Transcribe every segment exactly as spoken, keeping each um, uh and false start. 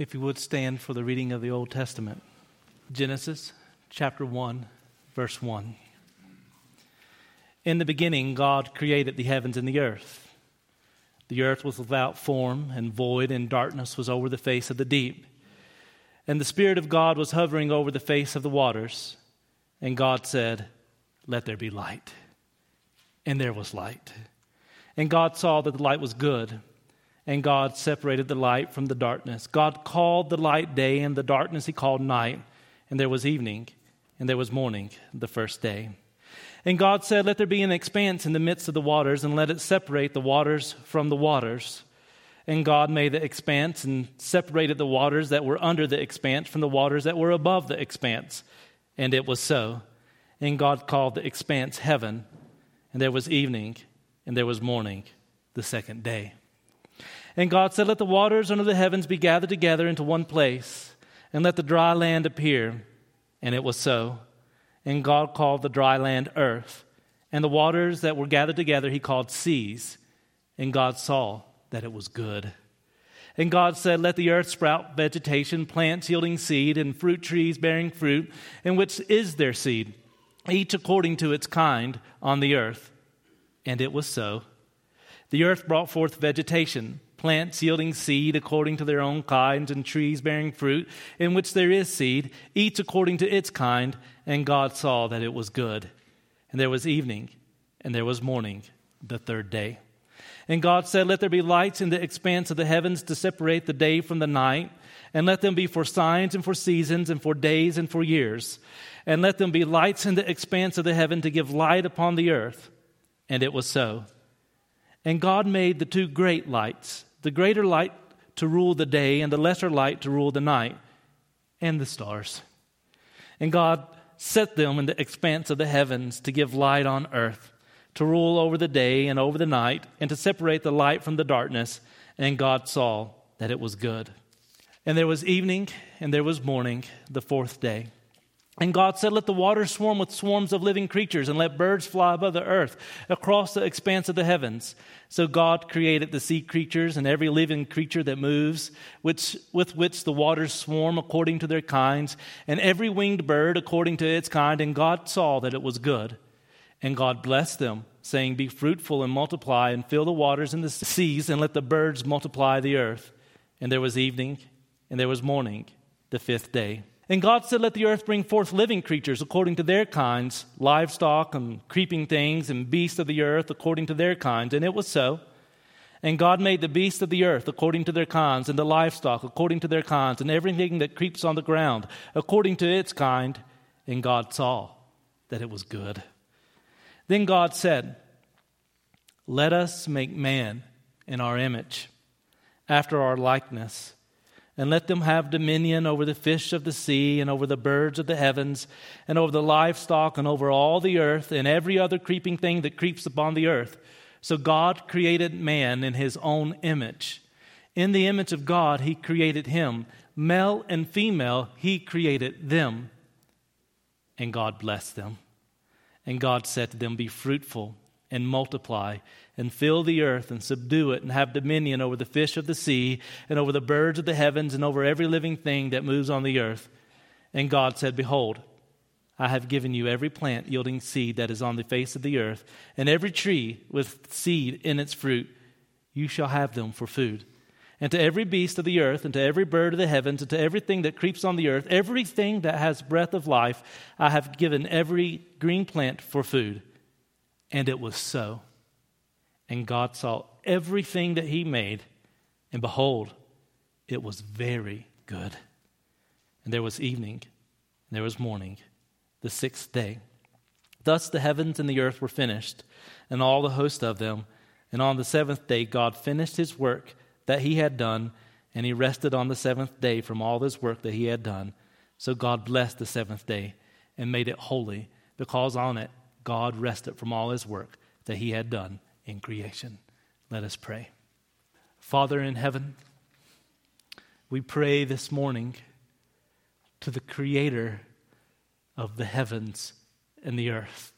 If you would stand for the reading of the Old Testament. Genesis chapter one, verse one. In the beginning, God created the heavens and the earth. The earth was without form and void, and darkness was over the face of the deep. And the Spirit of God was hovering over the face of the waters. And God said, "Let there be light." And there was light. And God saw that the light was good. And God separated the light from the darkness. God called the light day, and the darkness he called night. And there was evening, and there was morning, the first day. And God said, "Let there be an expanse in the midst of the waters, and let it separate the waters from the waters." And God made the expanse and separated the waters that were under the expanse from the waters that were above the expanse. And it was so. And God called the expanse heaven. And there was evening, and there was morning, the second day. And God said, "Let the waters under the heavens be gathered together into one place, and let the dry land appear." And it was so. And God called the dry land earth, and the waters that were gathered together he called seas. And God saw that it was good. And God said, "Let the earth sprout vegetation, plants yielding seed, and fruit trees bearing fruit, in which is their seed, each according to its kind on the earth." And it was so. The earth brought forth vegetation, plants yielding seed according to their own kinds, and trees bearing fruit, in which there is seed, each according to its kind. And God saw that it was good. And there was evening, and there was morning, the third day. And God said, "Let there be lights in the expanse of the heavens to separate the day from the night, and let them be for signs and for seasons and for days and for years. And let them be lights in the expanse of the heaven to give light upon the earth." And it was so. And God made the two great lights, the greater light to rule the day and the lesser light to rule the night, and the stars. And God set them in the expanse of the heavens to give light on earth, to rule over the day and over the night, and to separate the light from the darkness. And God saw that it was good. And there was evening, and there was morning, the fourth day. And God said, "Let the waters swarm with swarms of living creatures, and let birds fly above the earth across the expanse of the heavens." So God created the sea creatures and every living creature that moves, which, with which the waters swarm according to their kinds, and every winged bird according to its kind. And God saw that it was good. And God blessed them, saying, "Be fruitful and multiply, and fill the waters in the seas, and let the birds multiply the earth." And there was evening, and there was morning, the fifth day. And God said, "Let the earth bring forth living creatures according to their kinds, livestock and creeping things and beasts of the earth according to their kinds." And it was so. And God made the beasts of the earth according to their kinds, and the livestock according to their kinds, and everything that creeps on the ground according to its kind. And God saw that it was good. Then God said, "Let us make man in our image, after our likeness, and let them have dominion over the fish of the sea, and over the birds of the heavens, and over the livestock, and over all the earth, and every other creeping thing that creeps upon the earth." So God created man in his own image. In the image of God he created him. Male and female he created them. And God blessed them. And God said to them, "Be fruitful and multiply, and fill the earth, and subdue it, and have dominion over the fish of the sea, and over the birds of the heavens, and over every living thing that moves on the earth." And God said, "Behold, I have given you every plant yielding seed that is on the face of the earth, and every tree with seed in its fruit. You shall have them for food. And to every beast of the earth, and to every bird of the heavens, and to everything that creeps on the earth, everything that has breath of life, I have given every green plant for food." And it was so. And God saw everything that he made, and behold, it was very good. And there was evening, and there was morning, the sixth day. Thus the heavens and the earth were finished, and all the host of them. And on the seventh day God finished his work that he had done, and he rested on the seventh day from all his work that he had done. So God blessed the seventh day and made it holy, because on it God rested from all his work that he had done in creation. Let us pray. Father in heaven, we pray this morning to the Creator of the heavens and the earth,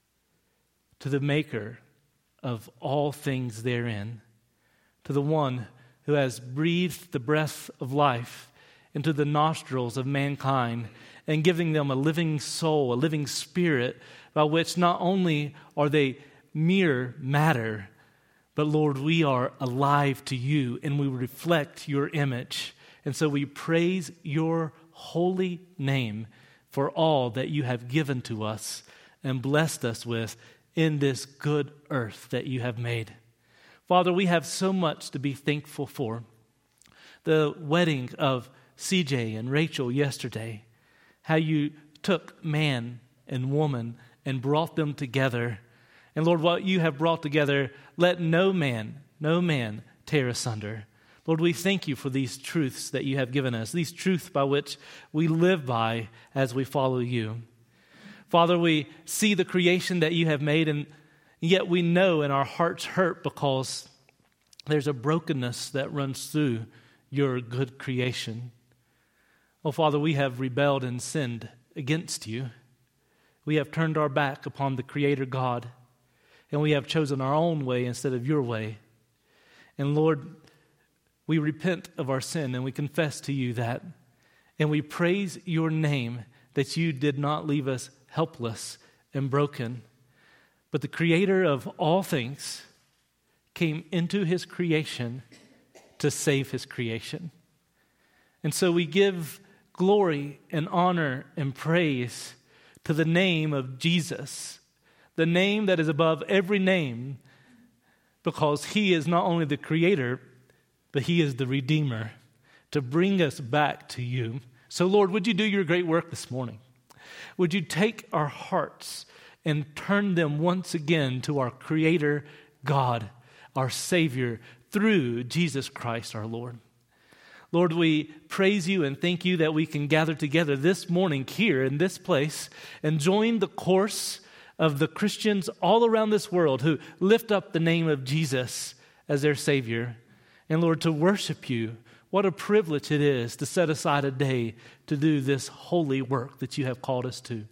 to the Maker of all things therein, to the one who has breathed the breath of life into the nostrils of mankind and giving them a living soul, a living spirit, by which not only are they mere matter, but Lord, we are alive to you and we reflect your image. And so we praise your holy name for all that you have given to us and blessed us with in this good earth that you have made. Father, we have so much to be thankful for. The wedding of C J and Rachel yesterday, how you took man and woman and brought them together. And Lord, what you have brought together, let no man, no man tear asunder. Lord, we thank you for these truths that you have given us, these truths by which we live by as we follow you. Father, we see the creation that you have made, and yet we know and our hearts hurt because there's a brokenness that runs through your good creation. Oh, Father, we have rebelled and sinned against you. We have turned our back upon the Creator God, and we have chosen our own way instead of your way. And Lord, we repent of our sin and we confess to you that, and we praise your name that you did not leave us helpless and broken, but the Creator of all things came into his creation to save his creation. And so we give glory and honor and praise to the name of Jesus, the name that is above every name, because he is not only the Creator, but he is the Redeemer to bring us back to you. So Lord, would you do your great work this morning? Would you take our hearts and turn them once again to our Creator God, our Savior, through Jesus Christ our Lord. Lord, we praise you and thank you that we can gather together this morning here in this place and join the chorus of the Christians all around this world who lift up the name of Jesus as their Savior. And Lord, to worship you, what a privilege it is to set aside a day to do this holy work that you have called us to.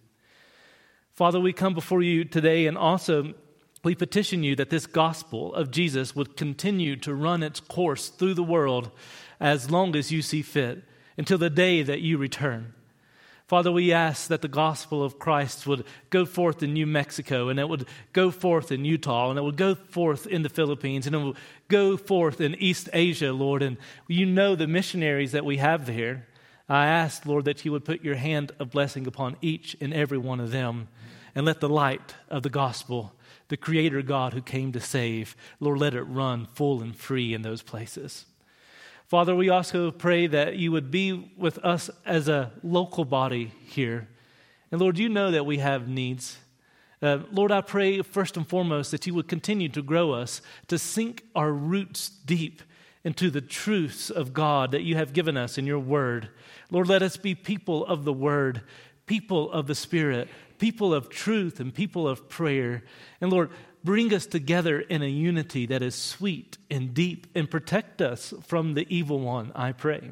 Father, we come before you today, and also we petition you that this gospel of Jesus would continue to run its course through the world as long as you see fit, until the day that you return. Father, we ask that the gospel of Christ would go forth in New Mexico, and it would go forth in Utah, and it would go forth in the Philippines, and it would go forth in East Asia, Lord. And you know the missionaries that we have there. I ask, Lord, that you would put your hand of blessing upon each and every one of them, and let the light of the gospel, the Creator God who came to save, Lord, let it run full and free in those places. Father, we also pray that you would be with us as a local body here. And Lord, you know that we have needs. Uh, Lord, I pray first and foremost that you would continue to grow us, to sink our roots deep into the truths of God that you have given us in your word. Lord, let us be people of the word, people of the Spirit, people of truth and people of prayer. And Lord, bring us together in a unity that is sweet and deep, and protect us from the evil one, I pray.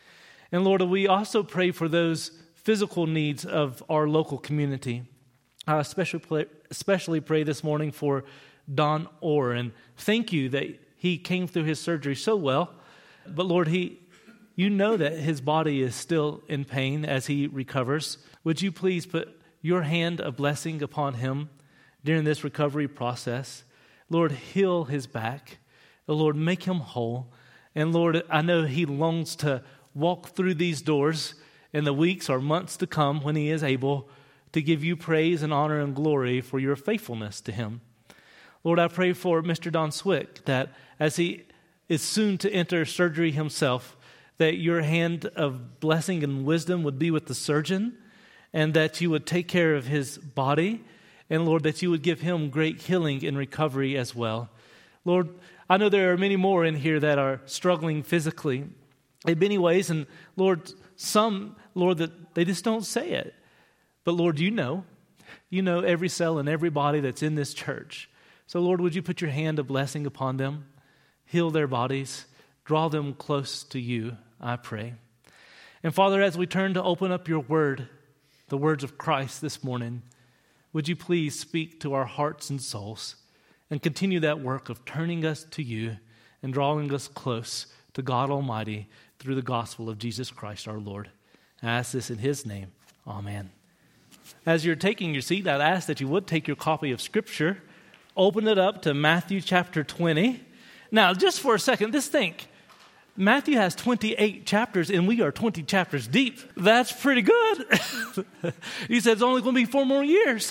And Lord, we also pray for those physical needs of our local community. I especially pray, especially pray this morning for Don Orr, and thank you that he came through his surgery so well. But Lord, he, you know that his body is still in pain as he recovers. Would you please put your hand of blessing upon him during this recovery process? Lord, heal his back. Lord, make him whole. And Lord, I know he longs to walk through these doors in the weeks or months to come when he is able to give you praise and honor and glory for your faithfulness to him. Lord, I pray for Mister Don Swick, that as he is soon to enter surgery himself, that your hand of blessing and wisdom would be with the surgeon, and that you would take care of his body. And Lord, that you would give him great healing and recovery as well. Lord, I know there are many more in here that are struggling physically in many ways. And Lord, some, Lord, that they just don't say it. But Lord, you know. You know every cell and every body that's in this church. So Lord, would you put your hand of blessing upon them, heal their bodies, draw them close to you, I pray. And Father, as we turn to open up your word, the words of Christ this morning, would you please speak to our hearts and souls and continue that work of turning us to you and drawing us close to God Almighty, through the gospel of Jesus Christ our Lord. I ask this in his name. Amen. As you're taking your seat, I'd ask that you would take your copy of Scripture, open it up to Matthew chapter twenty. Now, just for a second, just think. Matthew has twenty-eight chapters, and we are twenty chapters deep. That's pretty good. He said it's only going to be four more years.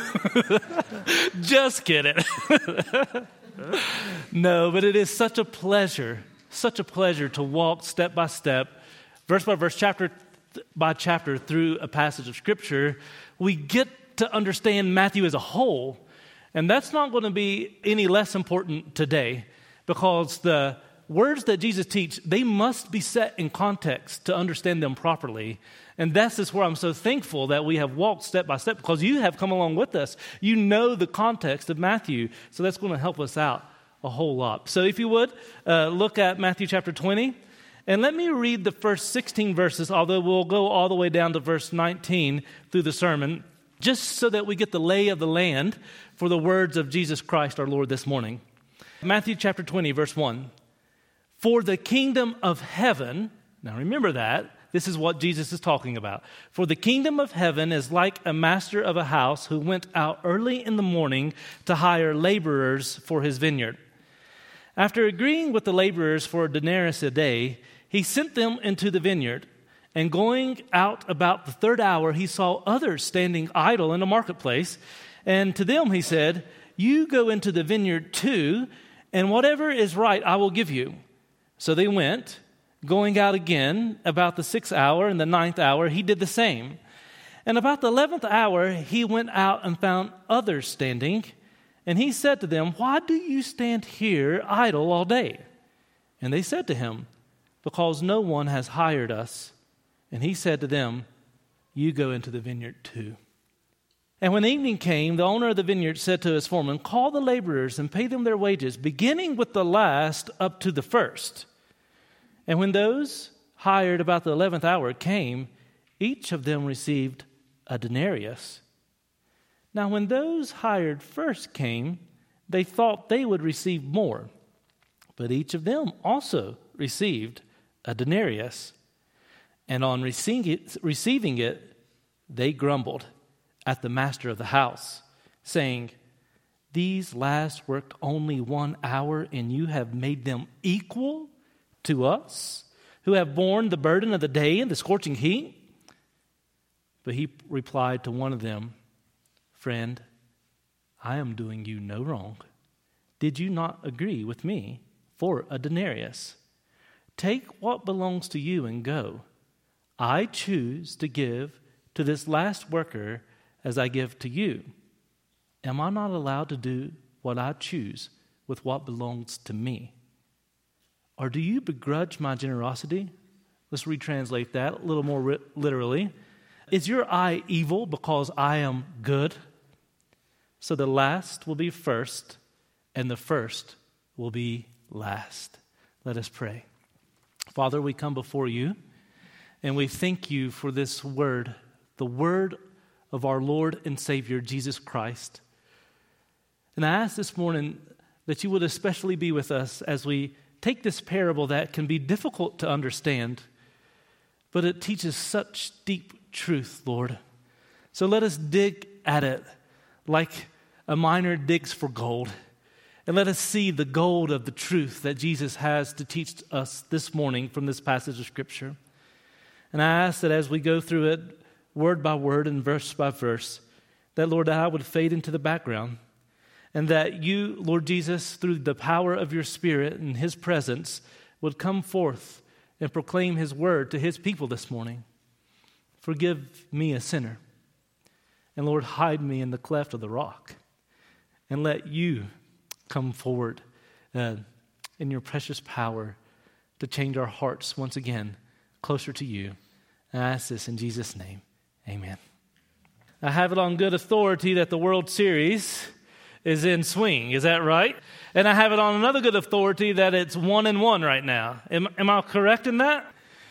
Just kidding. No, but it is such a pleasure, such a pleasure to walk step by step, verse by verse, chapter by chapter through a passage of Scripture. We get to understand Matthew as a whole, and that's not going to be any less important today, because the words that Jesus teaches, they must be set in context to understand them properly. And that's just where I'm so thankful that we have walked step by step, because you have come along with us. You know the context of Matthew, so that's going to help us out a whole lot. So if you would, uh, look at Matthew chapter twenty, and let me read the first sixteen verses, although we'll go all the way down to verse nineteen through the sermon, just so that we get the lay of the land for the words of Jesus Christ our Lord this morning. Matthew chapter twenty, verse one. For the kingdom of heaven, now remember that, this is what Jesus is talking about. For the kingdom of heaven is like a master of a house who went out early in the morning to hire laborers for his vineyard. After agreeing with the laborers for a denarius a day, he sent them into the vineyard. And going out about the third hour, he saw others standing idle in the marketplace. And to them he said, you go into the vineyard too, and whatever is right I will give you. So they went, going out again about the sixth hour and the ninth hour, he did the same. And about the eleventh hour, he went out and found others standing. And he said to them, why do you stand here idle all day? And they said to him, because no one has hired us. And he said to them, you go into the vineyard too. And when evening came, the owner of the vineyard said to his foreman, call the laborers and pay them their wages, beginning with the last up to the first. And when those hired about the eleventh hour came, each of them received a denarius. Now when those hired first came, they thought they would receive more. But each of them also received a denarius. And on receiving it, receiving it, they grumbled at the master of the house, saying, these last worked only one hour, and you have made them equal to us, who have borne the burden of the day and the scorching heat? But he replied to one of them, friend, I am doing you no wrong. Did you not agree with me for a denarius? Take what belongs to you and go. I choose to give to this last worker as I give to you. Am I not allowed to do what I choose with what belongs to me? Or do you begrudge my generosity? Let's retranslate that a little more literally. Is your eye evil because I am good? So the last will be first, and the first will be last. Let us pray. Father, we come before you, and we thank you for this word, the word of our Lord and Savior, Jesus Christ. And I ask this morning that you would especially be with us as we take this parable that can be difficult to understand, but it teaches such deep truth, Lord. So let us dig at it like a miner digs for gold, and let us see the gold of the truth that Jesus has to teach us this morning from this passage of Scripture. And I ask that as we go through it, word by word and verse by verse, that, Lord, I would fade into the background, and that you, Lord Jesus, through the power of your Spirit and his presence, would come forth and proclaim his word to his people this morning. Forgive me, a sinner. And Lord, hide me in the cleft of the rock. And let you come forward uh, in your precious power to change our hearts once again closer to you. And I ask this in Jesus' name. Amen. I have it on good authority that the World Series is in swing. Is that right? And I have it on another good authority that it's one and one right now. Am, am I correct in that?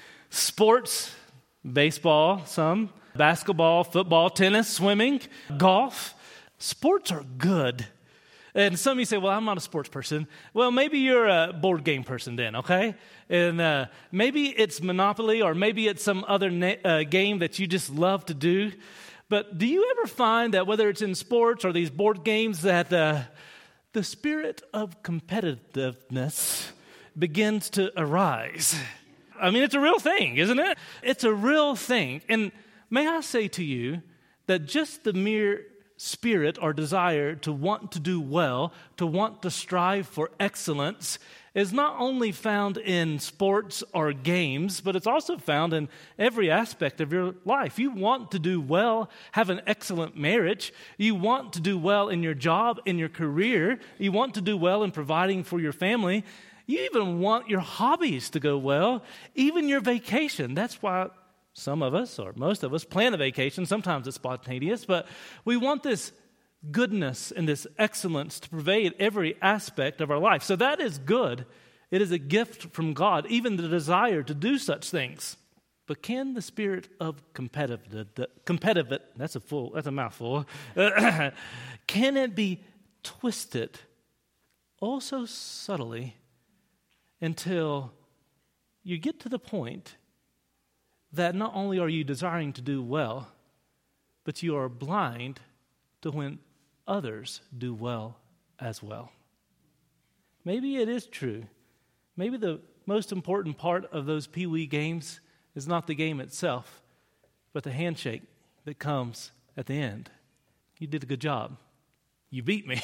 Sports, baseball, some, basketball, football, tennis, swimming, golf. Sports are good. And some of you say, well, I'm not a sports person. Well, maybe you're a board game person then, okay? And uh, maybe it's Monopoly, or maybe it's some other na- uh, game that you just love to do. But do you ever find that whether it's in sports or these board games that uh, the spirit of competitiveness begins to arise? I mean, it's a real thing, isn't it? It's a real thing. And may I say to you that just the mere spirit or desire to want to do well, to want to strive for excellence, is not only found in sports or games, but it's also found in every aspect of your life. You want to do well, have an excellent marriage. You want to do well in your job, in your career. You want to do well in providing for your family. You even want your hobbies to go well, even your vacation. That's why some of us, or most of us, plan a vacation. Sometimes it's spontaneous, but we want this goodness and this excellence to pervade every aspect of our life. So that is good. It is a gift from God, even the desire to do such things. But can the spirit of competitive, competitive that's a full, that's a mouthful, can it be twisted oh so subtly until you get to the point that not only are you desiring to do well, but you are blind to when others do well as well. Maybe it is true. Maybe the most important part of those Pee-wee games is not the game itself, but the handshake that comes at the end. You did a good job. You beat me.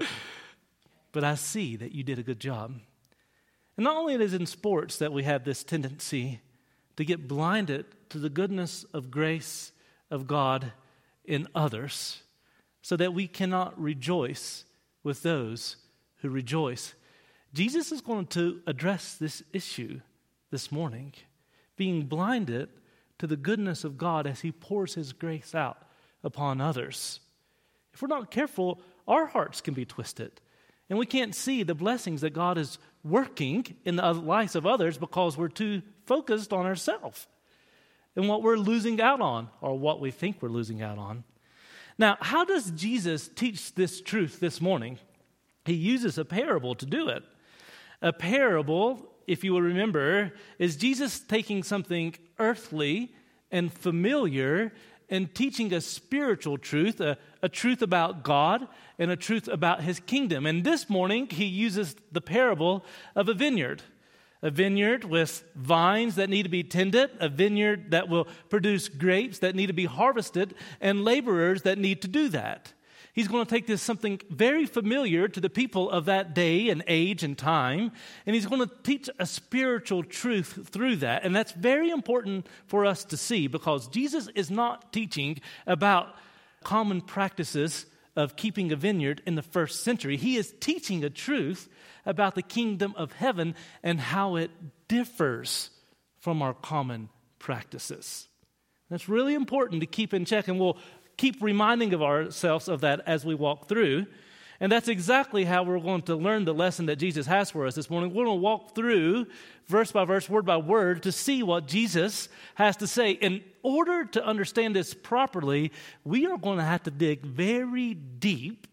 But I see that you did a good job. And not only it is in sports that we have this tendency to get blinded to the goodness of grace of God in others, so that we cannot rejoice with those who rejoice. Jesus is going to address this issue this morning, being blinded to the goodness of God as he pours his grace out upon others. If we're not careful, our hearts can be twisted, and we can't see the blessings that God is working in the lives of others because we're too focused on ourselves and what we're losing out on, or what we think we're losing out on. Now, how does Jesus teach this truth this morning? He uses a parable to do it. A parable, if you will remember, is Jesus taking something earthly and familiar and teaching a spiritual truth, a, a truth about God and a truth about his kingdom. And this morning, he uses the parable of a vineyard. A vineyard with vines that need to be tended, a vineyard that will produce grapes that need to be harvested, and laborers that need to do that. He's going to take this something very familiar to the people of that day and age and time, and he's going to teach a spiritual truth through that. And that's very important for us to see, because Jesus is not teaching about common practices of keeping a vineyard in the first century. He is teaching a truth about the kingdom of heaven and how it differs from our common practices. That's really important to keep in check, and we'll keep reminding of ourselves of that as we walk through. And that's exactly how we're going to learn the lesson that Jesus has for us this morning. We're going to walk through verse by verse, word by word, to see what Jesus has to say. In order to understand this properly, we are going to have to dig very deep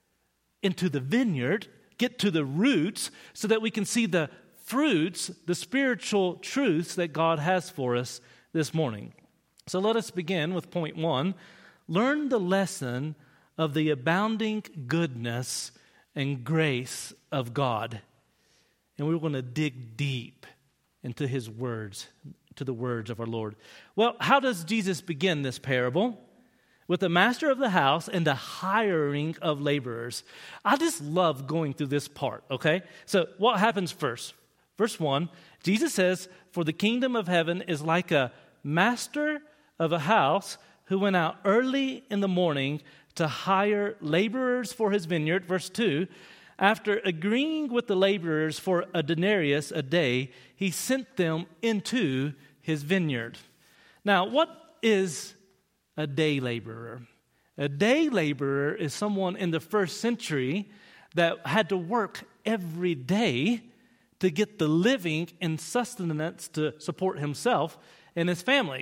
into the vineyard, get to the roots, so that we can see the fruits, the spiritual truths that God has for us this morning. So let us begin with point one. Learn the lesson of the abounding goodness and grace of God. And we're going to dig deep into his words, to the words of our Lord. Well, how does Jesus begin this parable? With the master of the house and the hiring of laborers. I just love going through this part, okay? So what happens first? Verse one, Jesus says, "For the kingdom of heaven is like a master of a house who went out early in the morning to hire laborers for his vineyard." Verse two, "After agreeing with the laborers for a denarius a day, he sent them into his vineyard." Now, what is a day laborer? A day laborer is someone in the first century that had to work every day to get the living and sustenance to support himself and his family.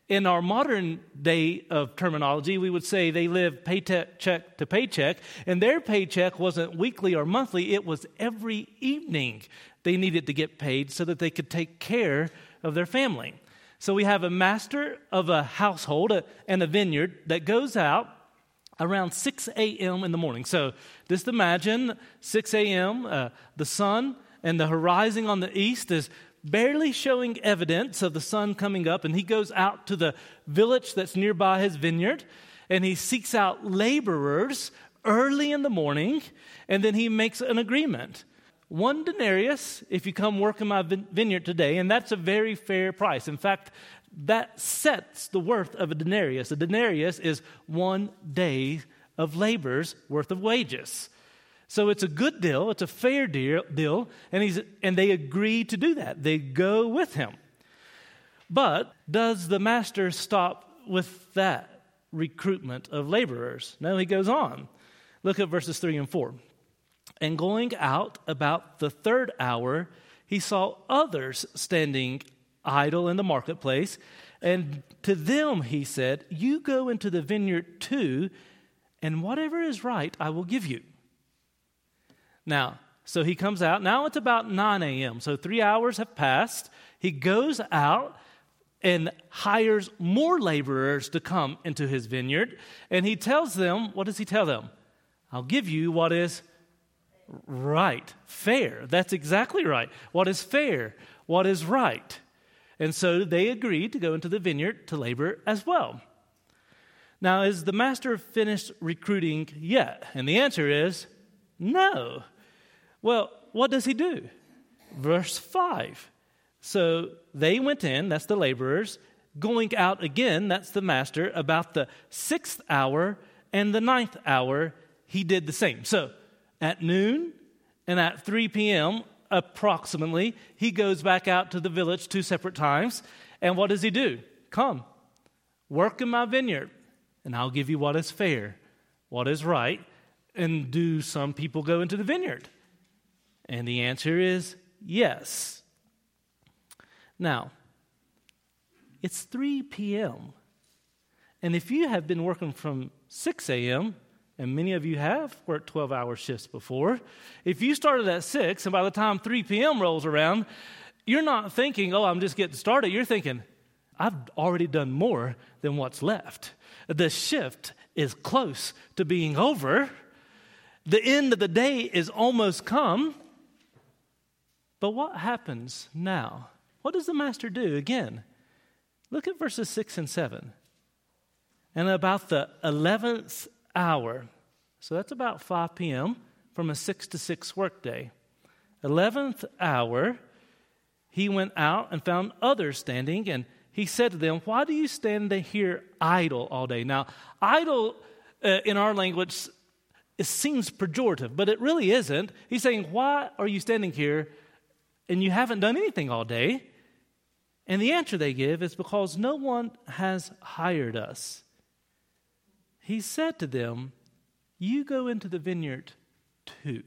In our modern day of terminology, we would say they live paycheck to paycheck, and their paycheck wasn't weekly or monthly, it was every evening they needed to get paid so that they could take care of their family. So we have a master of a household a, and a vineyard that goes out around six a.m. in the morning. So just imagine six a.m., uh, the sun and the horizon on the east is barely showing evidence of the sun coming up, and he goes out to the village that's nearby his vineyard, and he seeks out laborers early in the morning, and then he makes an agreement. One denarius if you come work in my vineyard today, and that's a very fair price. In fact, that sets the worth of a denarius. A denarius is one day of labor's worth of wages. So it's a good deal, it's a fair deal, deal and he's and they agree to do that. They go with him. But does the master stop with that recruitment of laborers? No, he goes on. Look at verses three and four. And going out about the third hour, he saw others standing idle in the marketplace, and to them he said, "You go into the vineyard too, and whatever is right I will give you." Now, so he comes out. Now it's about nine a.m., so three hours have passed. He goes out and hires more laborers to come into his vineyard, and he tells them, what does he tell them? I'll give you what is right, fair. That's exactly right. What is fair, what is right. And so they agreed to go into the vineyard to labor as well. Now, is the master finished recruiting yet? And the answer is no. Well, what does he do? Verse five. So they went in, that's the laborers, going out again, that's the master, about the sixth hour and the ninth hour, he did the same. So at noon and at three p.m., approximately, he goes back out to the village two separate times. And what does he do? Come, work in my vineyard, and I'll give you what is fair, what is right. And do some people go into the vineyard? And the answer is yes. Now, it's three p.m. And if you have been working from six a.m., and many of you have worked twelve-hour shifts before, if you started at six, and by the time three p.m. rolls around, you're not thinking, oh, I'm just getting started. You're thinking, I've already done more than what's left. The shift is close to being over. The end of the day is almost come. But what happens now? What does the master do? Again, look at verses six and seven. And about the eleventh hour, so that's about five p.m. from a six to six workday. eleventh hour, he went out and found others standing, and he said to them, "Why do you stand here idle all day?" Now, idle uh, in our language, it seems pejorative, but it really isn't. He's saying, why are you standing here and you haven't done anything all day? And the answer they give is because no one has hired us. He said to them, you go into the vineyard too.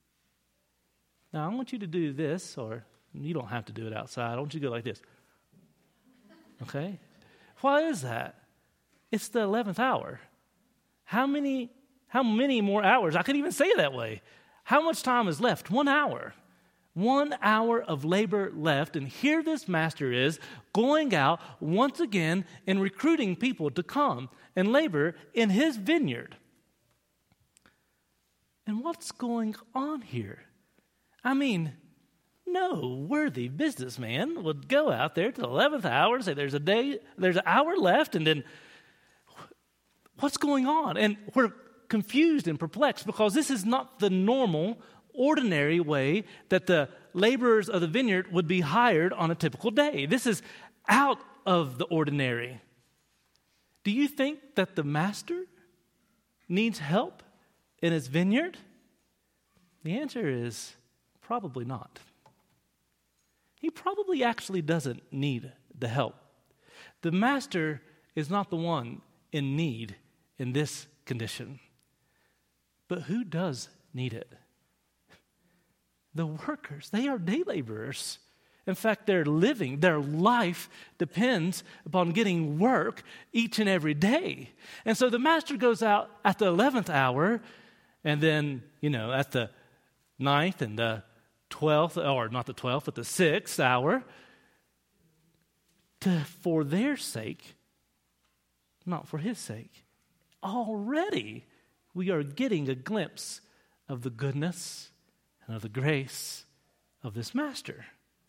Now, I want you to do this, or you don't have to do it outside. I want you to go like this. Okay? Why is that? It's the eleventh hour. How many How many more hours? I could even say it that way. How much time is left? One hour. One hour of labor left. And here this master is going out once again and recruiting people to come and labor in his vineyard. And what's going on here? I mean, no worthy businessman would go out there to the eleventh hour and say there's a day, there's an hour left, and then what's going on? And we're confused and perplexed because this is not the normal, ordinary way that the laborers of the vineyard would be hired on a typical day. This is out of the ordinary. Do you think that the master needs help in his vineyard? The answer is probably not. He probably actually doesn't need the help. The master is not the one in need in this condition. But who does need it? The workers. They are day laborers. In fact, their living, their life depends upon getting work each and every day. And so the master goes out at the eleventh hour, and then, you know, at the ninth and the twelfth, or not the twelfth, but the sixth hour, to, for their sake, not for his sake. Already we are getting a glimpse of the goodness and of the grace of this master.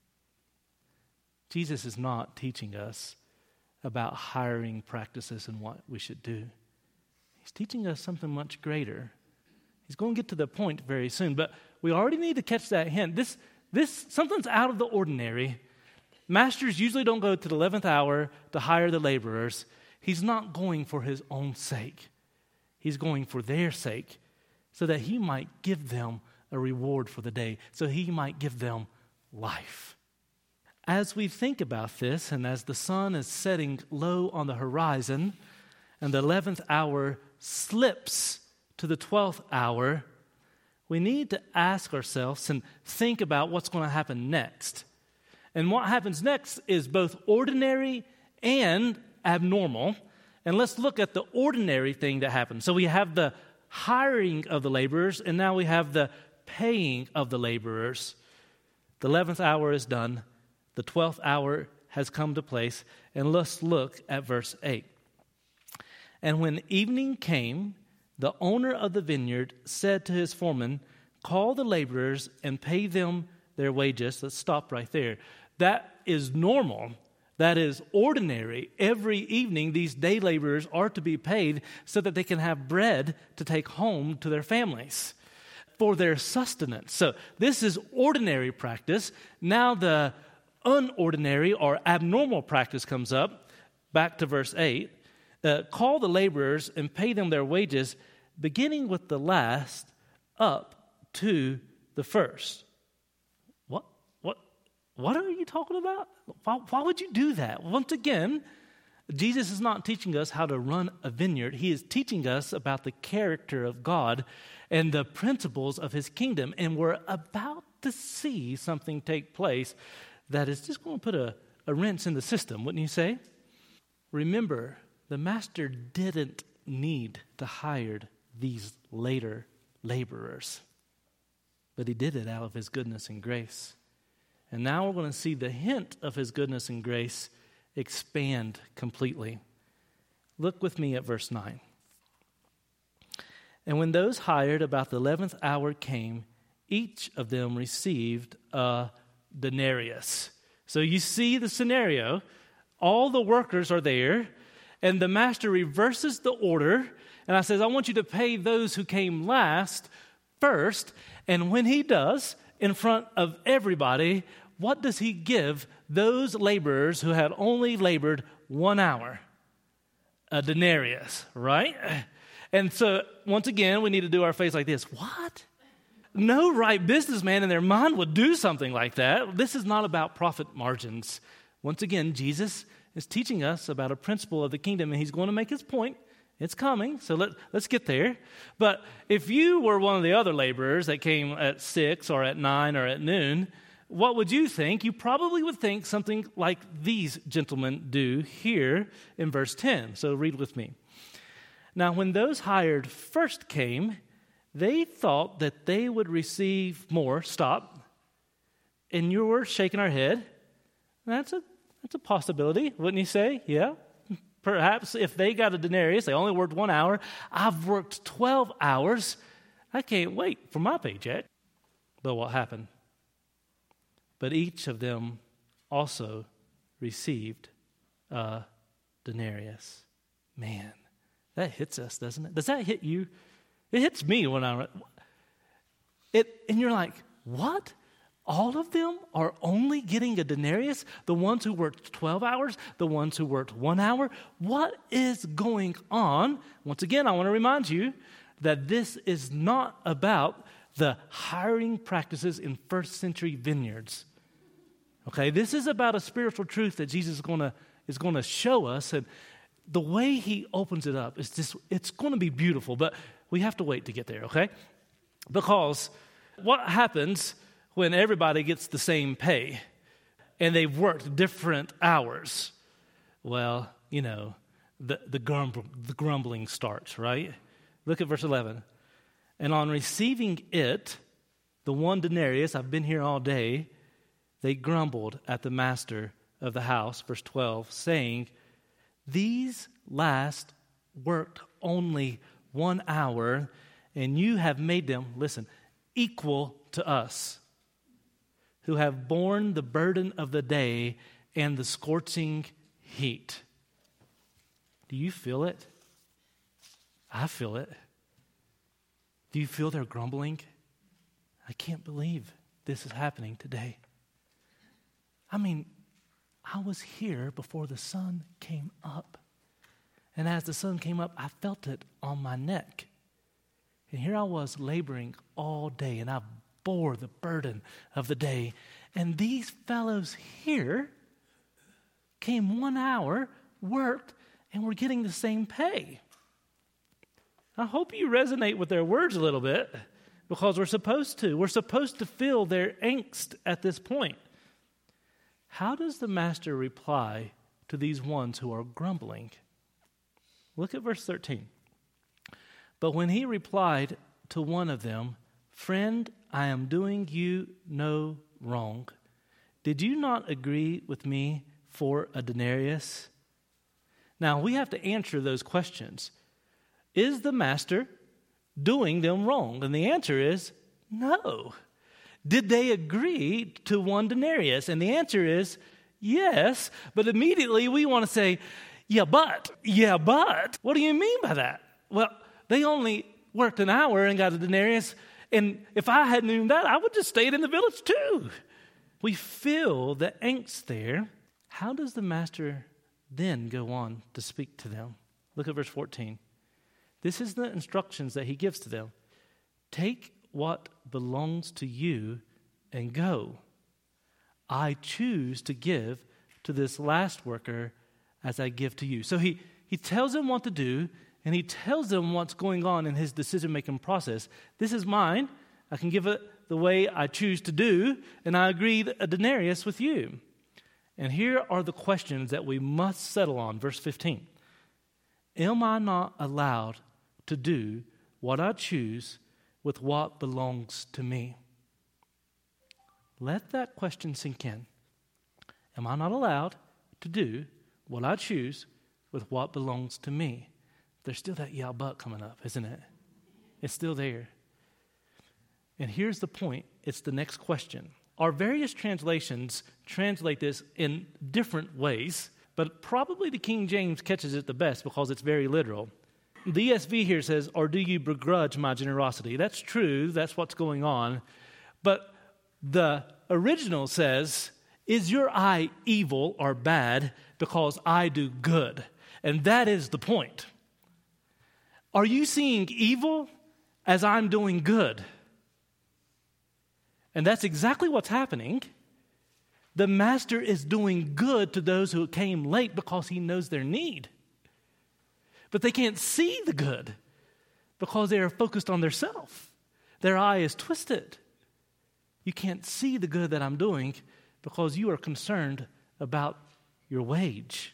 Jesus is not teaching us about hiring practices and what we should do. He's teaching us something much greater. He's going to get to the point very soon, but we already need to catch that hint. This, this something's out of the ordinary. Masters usually don't go to the eleventh hour to hire the laborers. He's not going for his own sake. He's going for their sake, so that he might give them a reward for the day, so he might give them life. As we think about this, and as the sun is setting low on the horizon, and the eleventh hour slips to the twelfth hour, we need to ask ourselves and think about what's going to happen next. And what happens next is both ordinary and abnormal. And let's look at the ordinary thing that happens. So we have the hiring of the laborers, and now we have the paying of the laborers. The eleventh hour is done. The twelfth hour has come to place. And let's look at verse eight. And when evening came, the owner of the vineyard said to his foreman, call the laborers and pay them their wages. Let's stop right there. That is normal. That is ordinary. Every evening, these day laborers are to be paid so that they can have bread to take home to their families for their sustenance. So this is ordinary practice. Now the unordinary or abnormal practice comes up. Back to verse eight. Uh, call the laborers and pay them their wages, beginning with the last up to the first. What? What? What are you talking about? Why, why would you do that? Once again, Jesus is not teaching us how to run a vineyard. He is teaching us about the character of God and the principles of his kingdom. And we're about to see something take place that is just going to put a, a wrench in the system, wouldn't you say? Remember, the master didn't need to hire these later laborers, but he did it out of his goodness and grace. And now we're going to see the hint of his goodness and grace expand completely. Look with me at verse nine. And when those hired about the eleventh hour came, each of them received a denarius. So you see the scenario. All the workers are there, and the master reverses the order, and I says, I want you to pay those who came last first. And when he does, in front of everybody, what does he give those laborers who had only labored one hour? A denarius, right? And so, once again, we need to do our face like this. What? No right businessman in their mind would do something like that. This is not about profit margins. Once again, Jesus is teaching us about a principle of the kingdom, and he's going to make his point. It's coming, so let, let's get there. But if you were one of the other laborers that came at six or at nine or at noon, what would you think? You probably would think something like these gentlemen do here in verse ten. So read with me. Now, when those hired first came, they thought that they would receive more. Stop. And you were shaking our head. That's a that's a possibility, wouldn't you say? Yeah. Perhaps if they got a denarius, they only worked one hour. I've worked twelve hours. I can't wait for my paycheck. But what happened? But each of them also received a denarius. Man, that hits us, doesn't it? Does that hit you? It hits me when I it, and you're like, what? All of them are only getting a denarius? The ones who worked twelve hours? The ones who worked one hour? What is going on? Once again, I want to remind you that this is not about the hiring practices in first century vineyards. Okay, this is about a spiritual truth that Jesus is going to is going to show us, and the way he opens it up is just, it's going to be beautiful, but we have to wait to get there, okay? Because what happens when everybody gets the same pay? and they've worked different hours. Well, you know, the, the, grumble, the grumbling starts, right? Look at verse eleven. And on receiving it, the one denarius, I've been here all day, they grumbled at the master of the house, verse twelve, saying, these last worked only one hour, and you have made them, listen, equal to us, who have borne the burden of the day and the scorching heat. Do you feel it? I feel it. Do you feel their grumbling? I can't believe this is happening today. I mean, I was here before the sun came up. And as the sun came up, I felt it on my neck. And here I was laboring all day, and I bore the burden of the day. And these fellows here came one hour, worked, and were getting the same pay. I hope you resonate with their words a little bit, because we're supposed to. We're supposed to feel their angst at this point. How does the master reply to these ones who are grumbling? Look at verse thirteen. But when he replied to one of them, friend, I am doing you no wrong. Did you not agree with me for a denarius? Now, we have to answer those questions. Is the master doing them wrong? And the answer is no. Did they agree to one denarius? And the answer is yes. But immediately we want to say, yeah, but, yeah, but. What do you mean by that? Well, they only worked an hour and got a denarius. And if I had known that, I would just stayed in the village too. We feel the angst there. How does the master then go on to speak to them? Look at verse fourteen. This is the instructions that he gives to them. Take what belongs to you and go. I choose to give to this last worker as I give to you. So he, he tells them what to do, and he tells them what's going on in his decision-making process. This is mine. I can give it the way I choose to do, and I agreed a denarius with you. And here are the questions that we must settle on. Verse fifteen. Am I not allowed to do what I choose with what belongs to me? Let that question sink in. Am I not allowed to do what I choose with what belongs to me? There's still that yeah, but coming up, isn't it? It's still there. And here's the point. It's the next question. Our various translations translate this in different ways, but probably the King James catches it the best because it's very literal. The E S V here says, or do you begrudge my generosity? That's true. That's what's going on. But the original says, is your eye evil or bad because I do good? And that is the point. Are you seeing evil as I'm doing good? And that's exactly what's happening. The master is doing good to those who came late because he knows their need. But they can't see the good because they are focused on their self. Their eye is twisted. You can't see the good that I'm doing because you are concerned about your wage.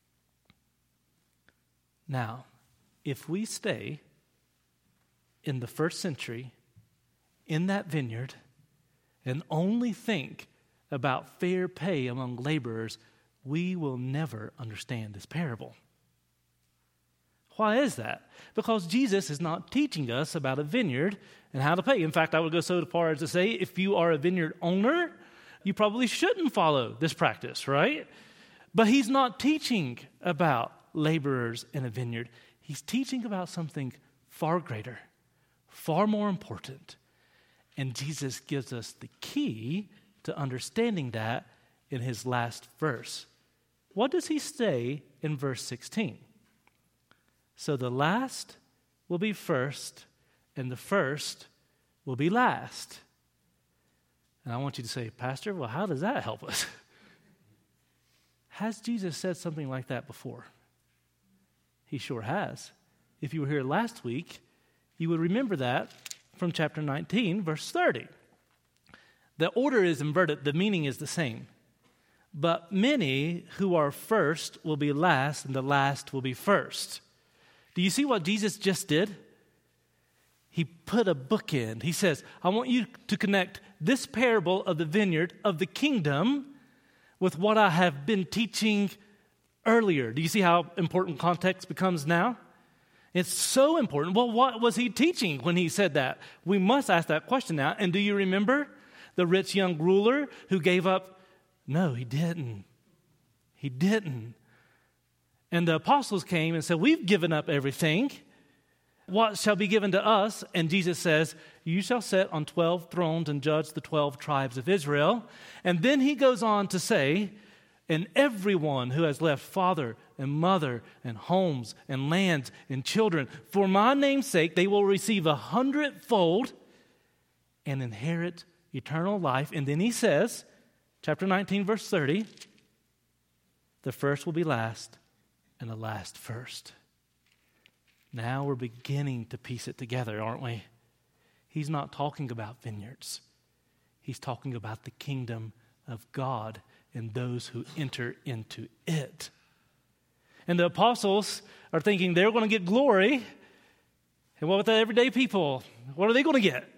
Now, if we stay in the first century, in that vineyard, and only think about fair pay among laborers, we will never understand this parable. Why is that? Because Jesus is not teaching us about a vineyard and how to pay. In fact, I would go so far as to say, if you are a vineyard owner, you probably shouldn't follow this practice, right? But he's not teaching about laborers in a vineyard. He's teaching about something far greater, far more important. And Jesus gives us the key to understanding that in his last verse. What does he say in verse sixteen? So the last will be first, and the first will be last. And I want you to say, Pastor, well, how does that help us? Has Jesus said something like that before? He sure has. If you were here last week, you would remember that from chapter nineteen, verse thirty. The order is inverted. The meaning is the same. but many who are first will be last, and the last will be first. Do you see what Jesus just did? He put a bookend. He says, I want you to connect this parable of the vineyard of the kingdom with what I have been teaching earlier. Do you see how important context becomes now? It's so important. Well, what was he teaching when he said that? We must ask that question now. And do you remember the rich young ruler who gave up? No, he didn't. He didn't. And the apostles came and said, we've given up everything. What shall be given to us? And Jesus says, you shall sit on twelve thrones and judge the twelve tribes of Israel. And then he goes on to say, and everyone who has left father and mother and homes and lands and children, for my name's sake, they will receive a hundredfold and inherit eternal life. And then he says, chapter nineteen, verse thirty, the first will be last and the last first. Now we're beginning to piece it together, aren't we? He's not talking about vineyards. He's talking about the kingdom of God and those who enter into it. And the apostles are thinking they're going to get glory. And what about the everyday people? What are they going to get?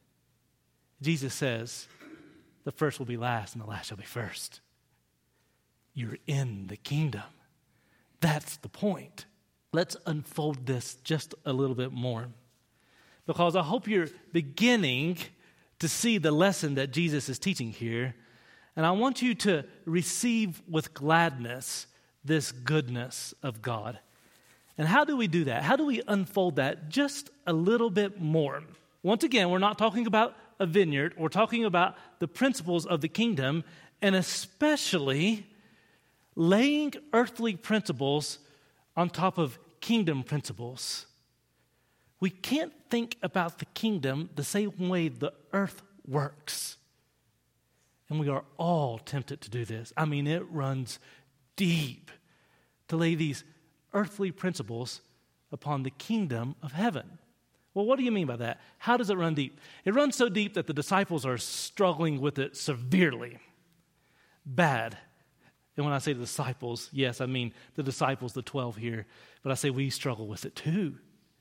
Jesus says, the first will be last and the last shall be first. You're in the kingdom. That's the point. Let's unfold this just a little bit more, because I hope you're beginning to see the lesson that Jesus is teaching here. And I want you to receive with gladness this goodness of God. And how do we do that? How do we unfold that just a little bit more? Once again, we're not talking about a vineyard. We're talking about the principles of the kingdom, and especially laying earthly principles on top of kingdom principles. We can't think about the kingdom the same way the earth works. And we are all tempted to do this. I mean, it runs deep to lay these earthly principles upon the kingdom of heaven. Well, what do you mean by that? How does it run deep? It runs so deep that the disciples are struggling with it severely. Bad. And when I say the disciples, yes, I mean the disciples, the twelve here, but I say we struggle with it too.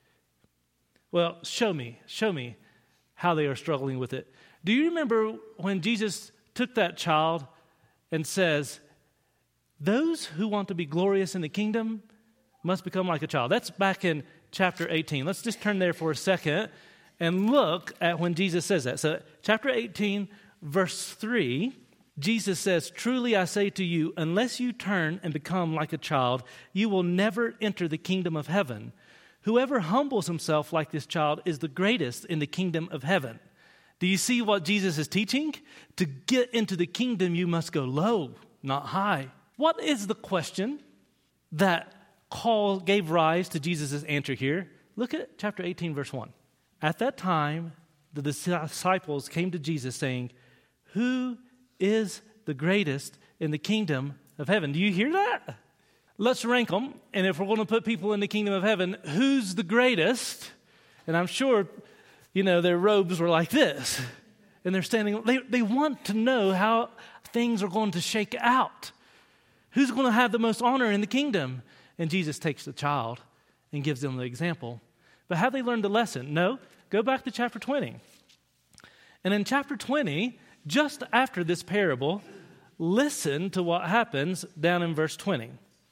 Well, show me, show me how they are struggling with it. Do you remember when Jesus took that child and says, those who want to be glorious in the kingdom must become like a child? That's back in chapter eighteen. Let's just turn there for a second and look at when Jesus says that. So chapter eighteen, verse three, Jesus says, truly I say to you, unless you turn and become like a child, you will never enter the kingdom of heaven. Whoever humbles himself like this child is the greatest in the kingdom of heaven. Do you see what Jesus is teaching? To get into the kingdom, you must go low, not high. What is the question that call gave rise to Jesus' answer here? Look at chapter eighteen, verse one. At that time, the disciples came to Jesus saying, who is the greatest in the kingdom of heaven? Do you hear that? Let's rank them. And if we're going to put people in the kingdom of heaven, who's the greatest? And I'm sure, you know, their robes were like this. And they're standing, they, they want to know how things are going to shake out. Who's going to have the most honor in the kingdom? And Jesus takes the child and gives them the example. But have they learned the lesson? No. Go back to chapter twenty. And in chapter twenty, just after this parable, listen to what happens down in verse twenty.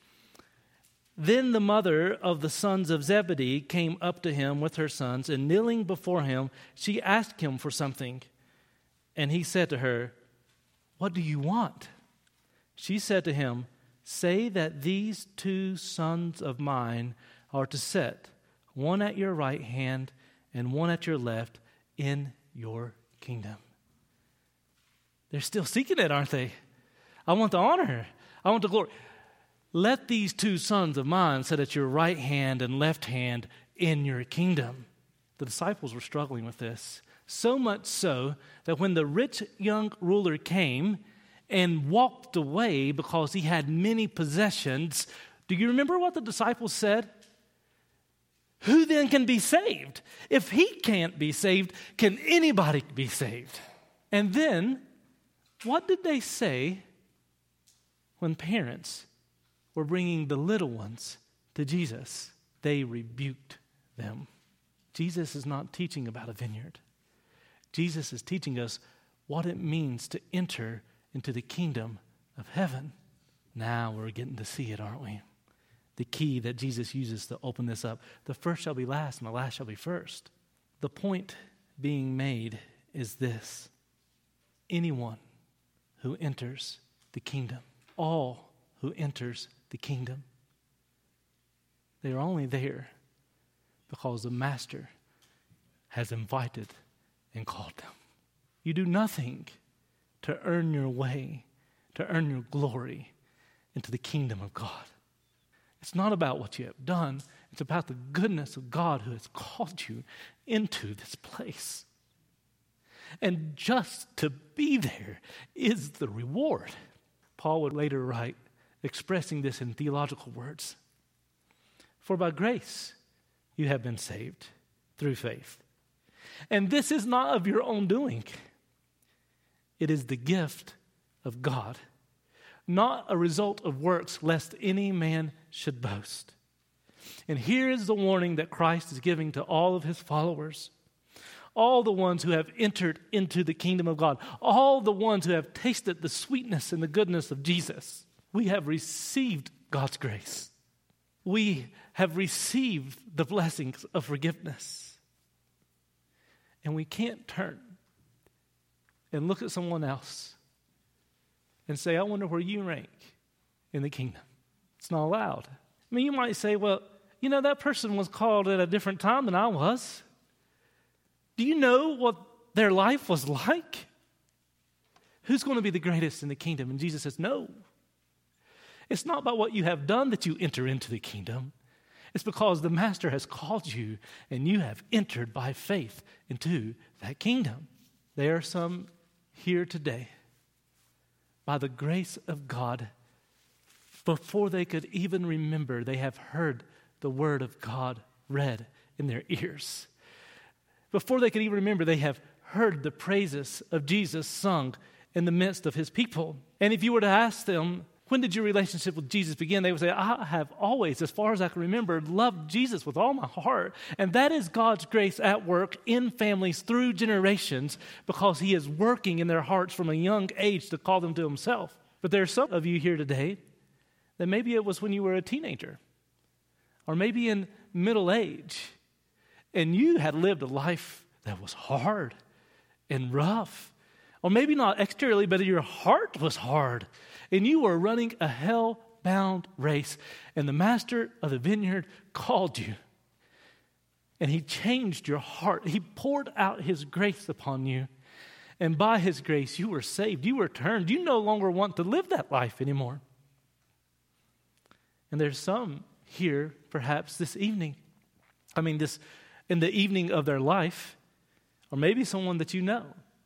Then the mother of the sons of Zebedee came up to him with her sons, and kneeling before him, she asked him for something. And he said to her, what do you want? She said to him, say that these two sons of mine are to sit, one at your right hand and one at your left, in your kingdom. They're still seeking it, aren't they? I want the honor. I want the glory. Let these two sons of mine sit at your right hand and left hand in your kingdom. The disciples were struggling with this. So much so that when the rich young ruler came and walked away because he had many possessions, do you remember what the disciples said? Who then can be saved? If he can't be saved, can anybody be saved? And then, what did they say when parents were bringing the little ones to Jesus, they rebuked them. Jesus is not teaching about a vineyard. Jesus is teaching us what it means to enter into the kingdom of heaven. Now we're getting to see it, aren't we? The key that Jesus uses to open this up. The first shall be last, and the last shall be first. The point being made is this: anyone who enters the kingdom, all who enters the kingdom, they are only there because the Master has invited and called them. You do nothing to earn your way, to earn your glory into the kingdom of God. It's not about what you have done. It's about the goodness of God who has called you into this place. And just to be there is the reward. Paul would later write, expressing this in theological words: for by grace you have been saved through faith. And this is not of your own doing. It is the gift of God, not a result of works, lest any man should boast. And here is the warning that Christ is giving to all of his followers, all the ones who have entered into the kingdom of God, all the ones who have tasted the sweetness and the goodness of Jesus. We have received God's grace. We have received the blessings of forgiveness. And we can't turn and look at someone else and say, I wonder where you rank in the kingdom. It's not allowed. I mean, you might say, well, you know, that person was called at a different time than I was. Do you know what their life was like? Who's going to be the greatest in the kingdom? And Jesus says, no. It's not about what you have done that you enter into the kingdom. It's because the Master has called you and you have entered by faith into that kingdom. There are some here today, by the grace of God, before they could even remember, they have heard the word of God read in their ears. Before they could even remember, they have heard the praises of Jesus sung in the midst of his people. And if you were to ask them, when did your relationship with Jesus begin? They would say, I have always, as far as I can remember, loved Jesus with all my heart. And that is God's grace at work in families through generations, because he is working in their hearts from a young age to call them to himself. But there are some of you here today that maybe it was when you were a teenager, or maybe in middle age, and you had lived a life that was hard and rough. Or maybe not exteriorly, but your heart was hard. And you were running a hell-bound race. And the Master of the vineyard called you. And he changed your heart. He poured out his grace upon you. And by his grace, you were saved. You were turned. You no longer want to live that life anymore. And there's some here, perhaps this evening. I mean, this in the evening of their life. Or maybe someone that you know,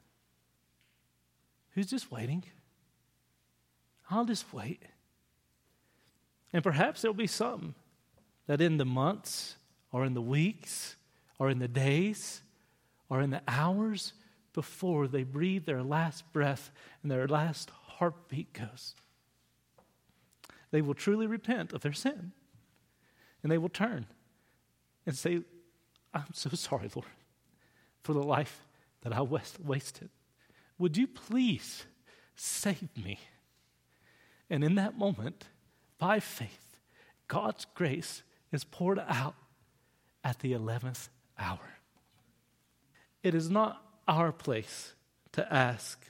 who's just waiting. I'll just wait. And perhaps there'll be some that in the months or in the weeks or in the days or in the hours before they breathe their last breath and their last heartbeat goes, they will truly repent of their sin. And they will turn and say, I'm so sorry, Lord, for the life that I wasted. Would you please save me? And in that moment, by faith, God's grace is poured out at the eleventh hour. It is not our place to ask,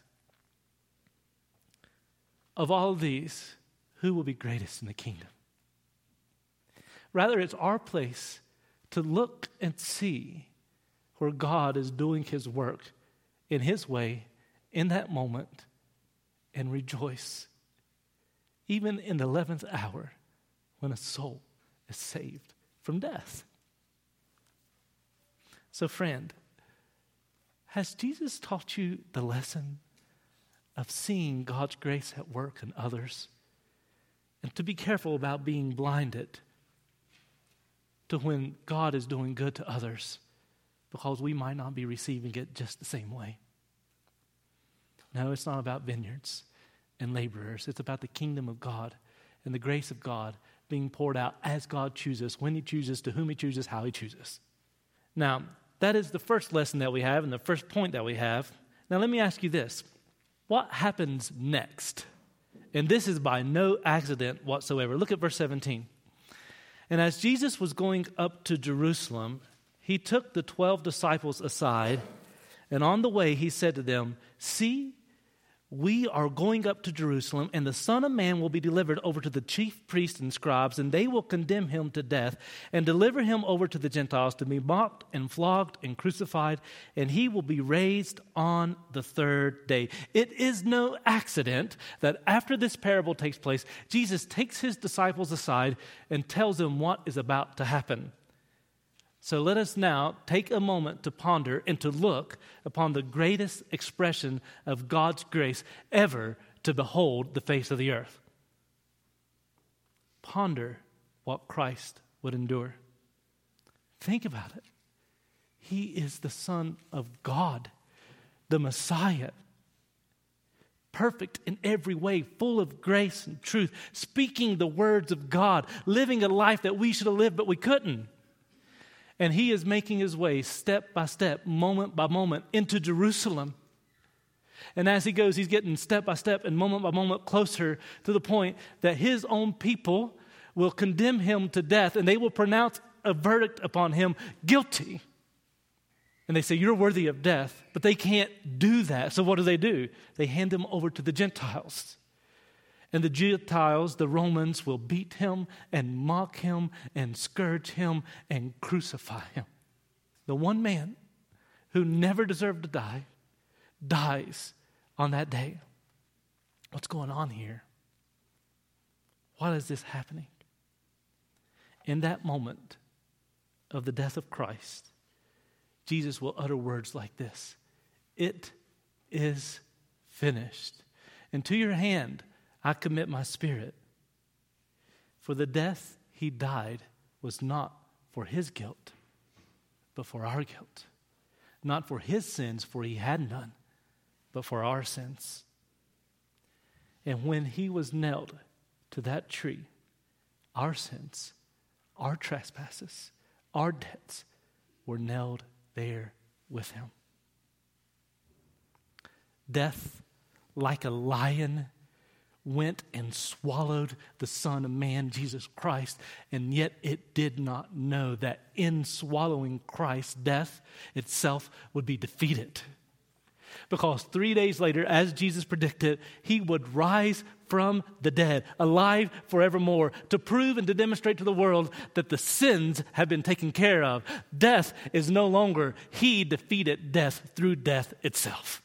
of all these, who will be greatest in the kingdom? Rather, it's our place to look and see where God is doing his work in his way in that moment and rejoice, even in the eleventh hour when a soul is saved from death. So, friend, has Jesus taught you the lesson of seeing God's grace at work in others, and to be careful about being blinded to when God is doing good to others, because we might not be receiving it just the same way? No, it's not about vineyards. and laborers. It's about the kingdom of God and the grace of God being poured out as God chooses, when he chooses, to whom he chooses, how he chooses. Now, that is the first lesson that we have and the first point that we have. Now, let me ask you this. What happens next? And this is by no accident whatsoever. Look at verse seventeen. And as Jesus was going up to Jerusalem, he took the twelve disciples aside, and on the way he said to them, "See, we are going up to Jerusalem, and the Son of Man will be delivered over to the chief priests and scribes, and they will condemn him to death and deliver him over to the Gentiles to be mocked and flogged and crucified, and he will be raised on the third day." It is no accident that after this parable takes place, Jesus takes his disciples aside and tells them what is about to happen. So let us now take a moment to ponder and to look upon the greatest expression of God's grace ever to behold the face of the earth. Ponder what Christ would endure. Think about it. He is the Son of God, the Messiah, perfect in every way, full of grace and truth, speaking the words of God, living a life that we should have lived but we couldn't. And he is making his way step by step, moment by moment, into Jerusalem. And as he goes, he's getting step by step and moment by moment closer to the point that his own people will condemn him to death, and they will pronounce a verdict upon him guilty. And they say, "You're worthy of death," but they can't do that. So what do they do? They hand him over to the Gentiles. And the Gentiles, the Romans, will beat him and mock him and scourge him and crucify him. The one man who never deserved to die dies on that day. What's going on here? Why is this happening? In that moment of the death of Christ, Jesus will utter words like this: "It is finished. And to your hand I commit my spirit." For the death he died was not for his guilt, but for our guilt. Not for his sins, for he had none, but for our sins. And when he was nailed to that tree, our sins, our trespasses, our debts were nailed there with him. Death, like a lion, went and swallowed the Son of Man, Jesus Christ, and yet it did not know that in swallowing Christ, death itself would be defeated. Because three days later, as Jesus predicted, he would rise from the dead, alive forevermore, to prove and to demonstrate to the world that the sins have been taken care of. Death is no longer. He defeated death through death itself.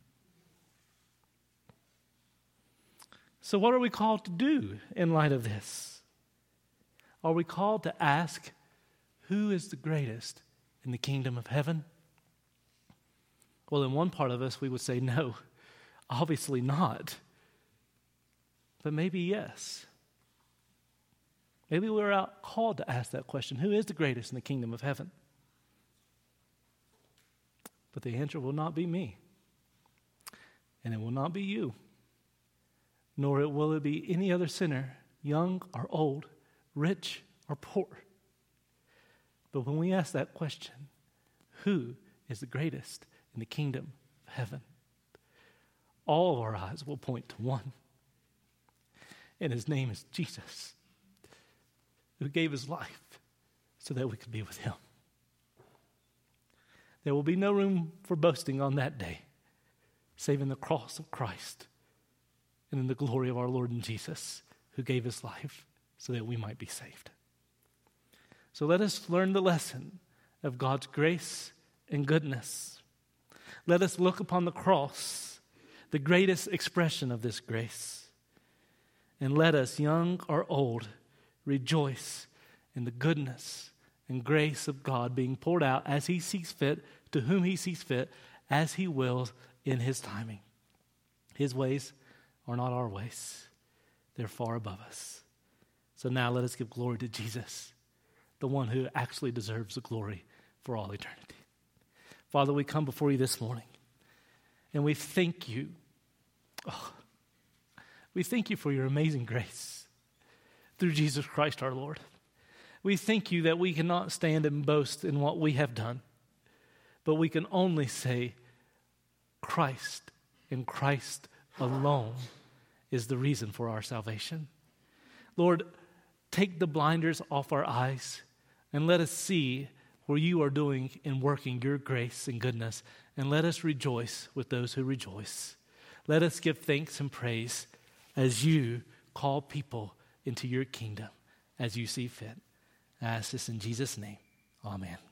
So what are we called to do in light of this? Are we called to ask, who is the greatest in the kingdom of heaven? Well, in one part of us, we would say no, obviously not. But maybe yes. Maybe we're out called to ask that question, who is the greatest in the kingdom of heaven? But the answer will not be me. And it will not be you. Nor will it be any other sinner, young or old, rich or poor. But when we ask that question, who is the greatest in the kingdom of heaven? All of our eyes will point to one. And his name is Jesus, who gave his life so that we could be with him. There will be no room for boasting on that day, save in the cross of Christ and in the glory of our Lord and Jesus, who gave his life so that we might be saved. So let us learn the lesson of God's grace and goodness. Let us look upon the cross, the greatest expression of this grace. And let us, young or old, rejoice in the goodness and grace of God being poured out as he sees fit, to whom he sees fit, as he wills in his timing. His ways are not our ways. They're far above us. So now let us give glory to Jesus, the one who actually deserves the glory for all eternity. Father, we come before you this morning, and we thank you. Oh, We thank you for your amazing grace through Jesus Christ our Lord. We thank you that we cannot stand and boast in what we have done, but we can only say Christ and Christ alone is the reason for our salvation. Lord, take the blinders off our eyes and let us see where you are doing and working your grace and goodness, and let us rejoice with those who rejoice. Let us give thanks and praise as you call people into your kingdom as you see fit. I ask this in Jesus' name. Amen.